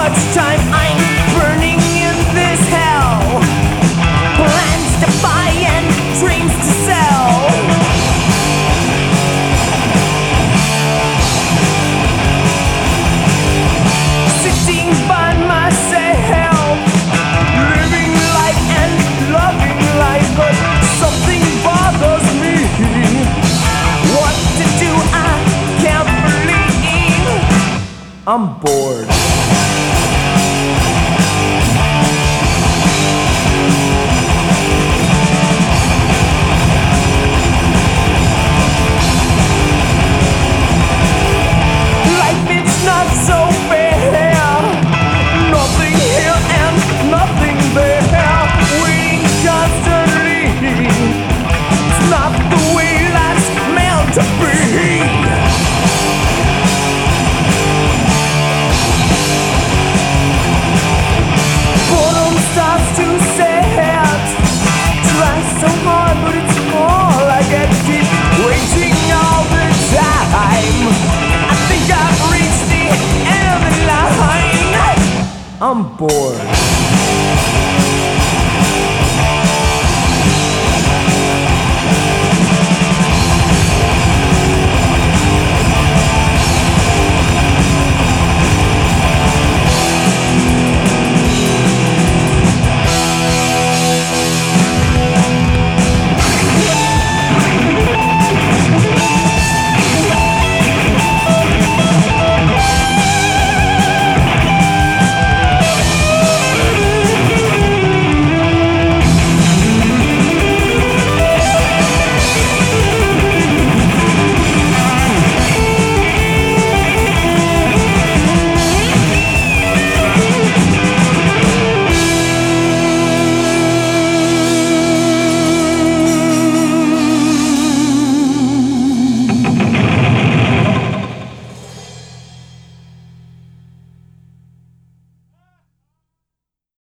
much time I'm burning in this hell. Plans to buy and dreams to sell. Sitting by myself, living life and loving life, but something bothers me. What to do, I can't believe. I'm bored. Life is not so fair. Nothing here and nothing there. Waiting constantly. It's not the way life's meant to be. Boredom starts to set. Try so hard, but it's all I get. Keep waiting all the time. I think I've reached the end of the line. I'm bored.